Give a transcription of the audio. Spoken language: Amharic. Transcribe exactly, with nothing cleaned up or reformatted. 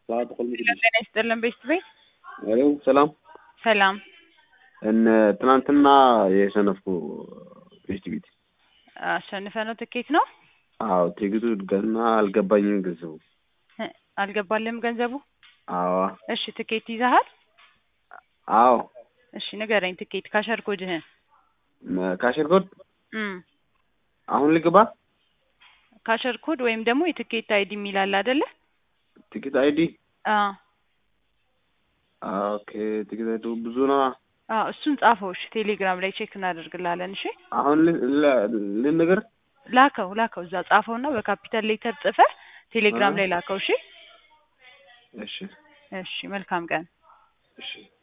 ሰዓት ቆልሚ ጤና ይስጥልን ቤስት ቤት አሎ ሰላም ሰላም እነ ትናንትና የሰነፍኩ ቤስት ቤት አሸንፈ ነው ትኬት ነው? አዎ ትኬቱ ገና አልገባኝም ገንዘቡ አልገባልህም ገንዘቡ? አዎ እሺ ትኬት ይዘሃል? አዎ እሺ ንገረኝ ትኬት ካሸር ኮድህን ካሸር ኮድ እም አሁን ልግባ ካሸር ኮድ ወይም ደግሞ የትኬት አይዲ የሚል አለ አይደለ? ትኬት አይዲ አዎ ኦኬ ትኬት አይዲ ብዙ ነው አዎ እሱን ጻፈው እሺ ቴሌግራም ላይ ቼክ እናደርግልሃለን እሺ አሁን ልንገር ላከው ላከው እዛ ጻፈውና በካፒታል ሌተር ጽፈህ ቴሌግራም ላይ ላከው እሺ እሺ እሺ መልካም ቀን እሺ